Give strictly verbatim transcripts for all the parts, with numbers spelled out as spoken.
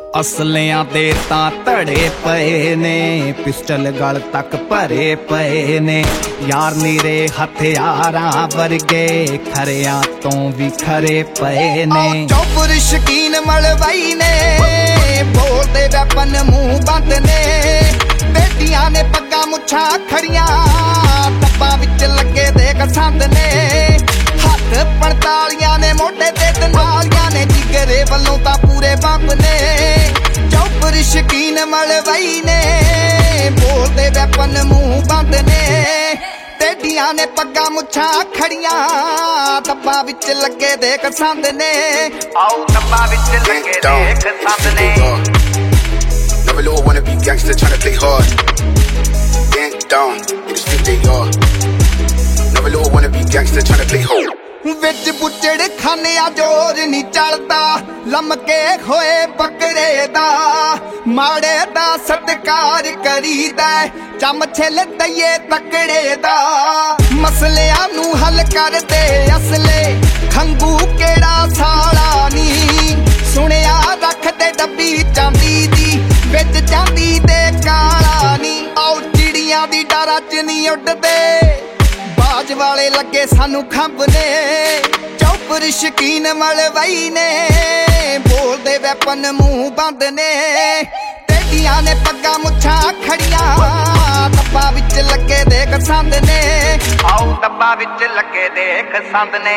ਅਸਲਿਆਂ ਦੇ ਤਾਂ ਧੜੇ ਪਏ ਨੇ, ਪਿਸਟਲ ਗਲ ਤੱਕ ਭਰੇ ਪਏ ਨੇ। ਯਾਰ ਨੀਰੇ ਹਥਿਆਰਾਂ ਵਰਗੇ ਖਰਿਆਂ ਤੋਂ ਵੀ ਖਰੇ ਪਏ ਨੇ। ਚੌਪਰ ਸ਼ਕੀਨ ਮਲਵਈ ਨੇ, ਬੋਲਦੇ ਵੈਪਨ ਮੂੰਹ ਬੰਦ ਨੇ। ਬੇਟੀਆਂ ਨੇ ਪੱਗਾਂ ਮੁੱਛਾਂ ਖੜੀਆਂ, ਟੱਪਾਂ ਵਿੱਚ ਲੱਗੇ ਦੇ ਕਸੰਦ ਨੇ। ਹੱਥ ਪੜਤਾਲੀਆਂ ਨੇ, ਮੋਢੇ ਤੇ ਤਨਾਲੀਆਂ ਨੇ, ਜਿਗਰੇ ਵੱਲੋਂ ਤਾਂ ਪੂਰੇ ਬੰਬ ਨੇ। ਚੌਪਰ ਸ਼ਕੀਨ ਮਲਵਈ ਨੇ, ਬੋਲਦੇ ਵੈਪਨ ਮੂੰਹ ਬੰਦ ਨੇ। ਟੇਡੀਆਂ ਨੇ ਪੱਗਾਂ ਮੁੱਛਾਂ ਖੜੀਆਂ, ਟੱਪਾਂ ਵਿੱਚ ਲੱਗੇ ਦੇ ਕਸੰਦ ਨੇ। ਆਓ ਟੱਪਾਂ ਵਿੱਚ ਲੱਗੇ ਦੇ ਕਸੰਦ ਨੇ। Never little wanna be gangster tryna play hard. Gang down, niggas think they are. Never little wanna be gangster tryna play hard. ਵਿੱਚ ਬੁੱਚੜ ਖਾਨਿਆ ਜੋਰ ਨਹੀਂ ਚੱਲਦਾ, ਲਮਕੇ ਹੋਏ ਬੱਕਰੇ ਦਾ। ਮਾੜੇ ਦਾ ਸਤਿਕਾਰ ਕਰੀਦਾ, ਚਮ ਛਿਲ ਦਈਏ ਤਕੜੇ ਦਾ। ਮਸਲਿਆਂ ਨੂੰ ਹੱਲ ਕਰਦੇ ਅਸਲੇ, ਖੰਗੂ ਕਿਹੜਾ ਸਾਲਾ ਨੀ। ਸੁਣਿਆ ਰੱਖਦੇ ਡੱਬੀ ਚਾਂਦੀ ਦੀ, ਵਿੱਚ ਚਾਂਦੀ ਦੇ ਕਾਲਾ ਨੀ। ਆਓ ਚਿੜੀਆਂ ਦੀ ਡਾਰਾ ਚ ਨਹੀਂ ਉੱਡਦੇ, ਬਾਜ ਵਾਲੇ ਲੱਗੇ ਸਾਨੂੰ ਖੰਭ ਨੇ। ਚੌਪਰ ਸ਼ਕੀਨ ਮਲਵਈ ਨੇ, ਬੋਲਦੇ ਵੈਪਨ ਮੂੰਹ ਬੰਦ ਨੇ। ਟੇਡੀਆਂ ਨੇ ਪੱਗਾਂ ਮੁੱਛਾਂ ਖੜੀਆਂ, ਟੱਪਾਂ ਵਿੱਚ ਲੱਗੇ ਦੇ ਕਸੰਦ ਨੇ। ਆਓ ਟੱਪਾਂ ਵਿੱਚ ਲੱਗੇ ਦੇ ਕਸੰਦ ਨੇ।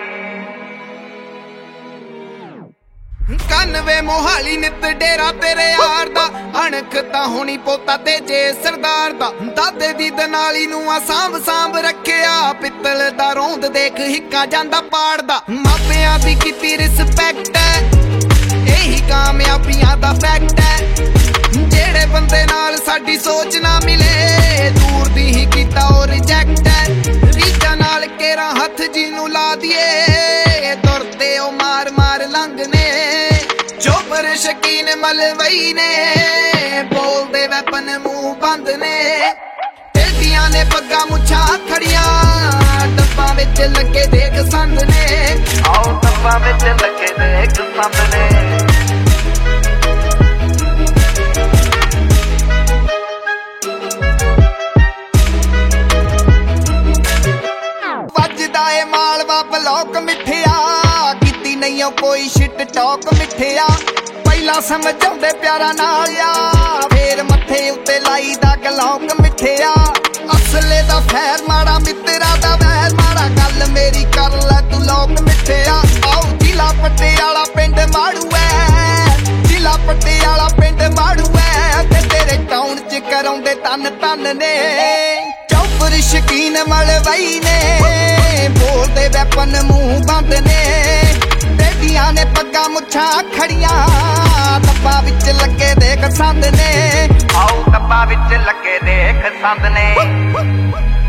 ਕਾਨਵੇ ਮੋਹਾਲੀ ਨਿੱਤ ਡੇਰਾ ਤੇਰੇ ਯਾਰ ਦਾ, ਅਣਖ ਤਾਂ ਹੋਣੀ ਪੋਤਾ ਤੇ ਜੇ ਸਰਦਾਰ ਦਾ। ਦਾਦੇ ਦੀ ਦਨਾਲੀ ਨੂੰ ਆ ਸਾਂਭ ਸਾਂਭ ਰੱਖਿਆ, ਪਿੱਤਲ ਦਾ ਰੋਂਦ ਦੇਖ ਹਿੱਕਾ ਜਾਂਦਾ ਪਾੜਦਾ। ਮਾਪਿਆਂ ਦੀ ਕੀਤੀ ਰਿਸਪੈਕਟ ਹੈ, ਇਹੀ ਕਾਮਯਾਬੀਆਂ ਦਾ ਫੈਕਟ ਹੈ। ਜਿਹੜੇ ਬੰਦੇ ਨਾਲ ਸਾਡੀ ਸੋਚ ਨਾ ਮਿਲੇ, ਦੂਰ ਦੀ ਹੀ ਕੀਤਾ ਉਹ ਰਿਜੈਕਟ ਹੈ। ਰੀਤਾਂ ਨਾਲ ਕੇਰਾ ਹੱਥ ਜੀ ਨੂੰ ਲਾ ਦੀਏ, ਤੁਰਦੇ ਉਹ ਮਾਰ ਮਾਰ ਲੰਘਨੇ। ਚੌਪਰ ਸ਼ਕੀਨ ਮਲਵਈ ਨੇ, ਬੋਲਦੇ ਵੈਪਨ ਮੂੰਹ ਬੰਦ ਨੇ। ਟੇਡੀਆਂ ਨੇ ਪੱਗਾਂ ਮੁੱਛਾਂ ਖੜੀਆਂ, ਟੱਪਾਂ ਵਿੱਚ ਲੱਗੇ ਦੇ ਕਸੰਦ ਨੇ। ਆਓ ਟੱਪਾਂ ਵਿੱਚ ਲੱਗੇ ਦੇ ਕਸੰਦ ਨੇ। ਵੱਜਦਾ ਏ ਮਾਲਵਾ ਬਲੌਕ ਮਿੱਠਿਆ, ਕੀਤੀ ਨਹੀਂ ਓ ਕੋਈ ਸ਼ਿਟ ਟੌਕ ਮਿੱਠਿਆ। ਪਹਿਲਾਂ ਸਮਝਾਉਂਦੇ ਪਿਆਰਾਂ ਨਾਲ ਆ, ਫੇਰ ਮੱਥੇ ਉੱਤੇ ਲਾਈ ਦਾ ਗਲੌਕ ਮਿੱਠਿਆ। ਅਸਲੇ ਦਾ ਫੈਰ ਮਾੜਾ, ਮਿੱਤਰਾਂ ਦਾ ਵੈਰ ਮਾੜਾ, ਗੱਲ ਮੇਰੀ ਕਰ ਲੈ ਤੂੰ ਲੋਕ ਮਿੱਠਿਆ। ਆਓ ਜ਼ਿਲ੍ਹਾ ਪਟਿਆਲਾ ਪਿੰਡ ਮਾੜੂ ਐ, ਜ਼ਿਲ੍ਹਾ ਪਟਿਆਲਾ ਪਿੰਡ ਮਾੜੂ ਐ। ਤੇ ਤੇਰੇ ਟਾਊਨ ਚ ਕਰਾਉਂਦੇ ਤਨ ਤਨ ਨੇ। ਚੌਪਰ ਸ਼ਕੀਨ ਮਲਵਈ ਨੇ, ਬੋਲਦੇ ਵੈਪਨ ਮੂੰਹ ਬੰਦ ਨੇ। ਟੇਡੀਆਂ ਨੇ ਪੱਗਾਂ ਮੁੱਛਾਂ ਖੜੀਆਂ, ਟੱਪਾਂ ਵਿੱਚ ਲੱਗੇ ਦੇ ਕਸੰਦ ਨੇ। ਆਓ ਟੱਪਾਂ ਵਿੱਚ ਲੱਗੇ ਦੇ ਕਸੰਦ ਨੇ।